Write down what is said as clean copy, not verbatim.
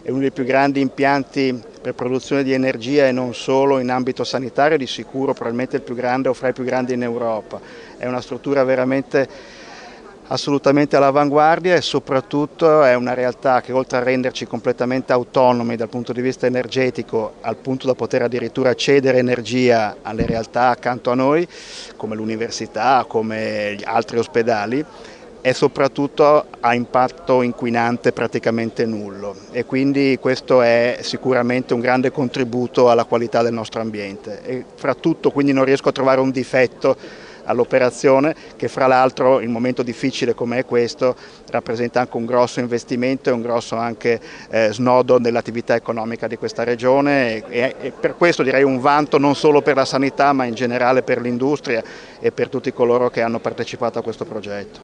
è uno dei più grandi impianti per produzione di energia e non solo in ambito sanitario, di sicuro probabilmente il più grande o fra i più grandi in Europa. È una struttura veramente assolutamente all'avanguardia e soprattutto è una realtà che, oltre a renderci completamente autonomi dal punto di vista energetico, al punto da poter addirittura cedere energia alle realtà accanto a noi, come l'università, come gli altri ospedali, e soprattutto ha impatto inquinante praticamente nullo, e quindi questo è sicuramente un grande contributo alla qualità del nostro ambiente. E fra tutto quindi non riesco a trovare un difetto all'operazione, che fra l'altro in un momento difficile come è questo rappresenta anche un grosso investimento e un grosso anche snodo nell'attività economica di questa regione, e per questo direi un vanto non solo per la sanità ma in generale per l'industria e per tutti coloro che hanno partecipato a questo progetto.